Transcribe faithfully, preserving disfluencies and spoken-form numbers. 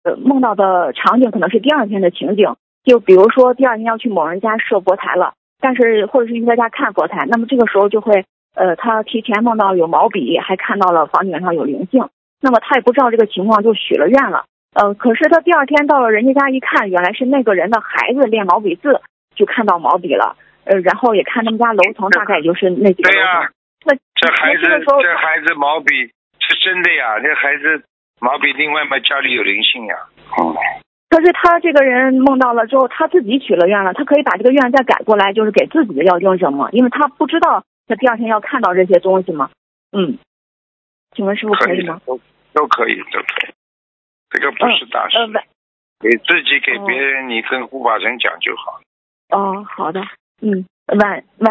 呃梦到的场景可能是第二天的情景，就比如说第二天要去某人家设佛台了，但是或者是去他家看佛台，那么这个时候就会呃他提前梦到有毛笔，还看到了房顶上有灵性，那么他也不知道这个情况就许了愿了。呃，可是他第二天到了人家家一看，原来是那个人的孩子练毛笔字，就看到毛笔了。呃，然后也看他们家楼层，大概也就是那几个楼层。 对呀、啊， 那这孩子这个时候这孩子毛笔是真的呀，这孩子毛笔另外嘛家里有灵性呀。嗯。 可是他这个人梦到了之后，他自己许了愿了，他可以把这个愿再改过来，就是给自己的要经者吗？因为他不知道他第二天要看到这些东西吗？嗯，请问师傅可以吗？ 都都可以，都可以。这个不是大事， 嗯呃、 给自己给别人，哦、你跟护法神讲就好。 哦，好的，嗯，晚晚。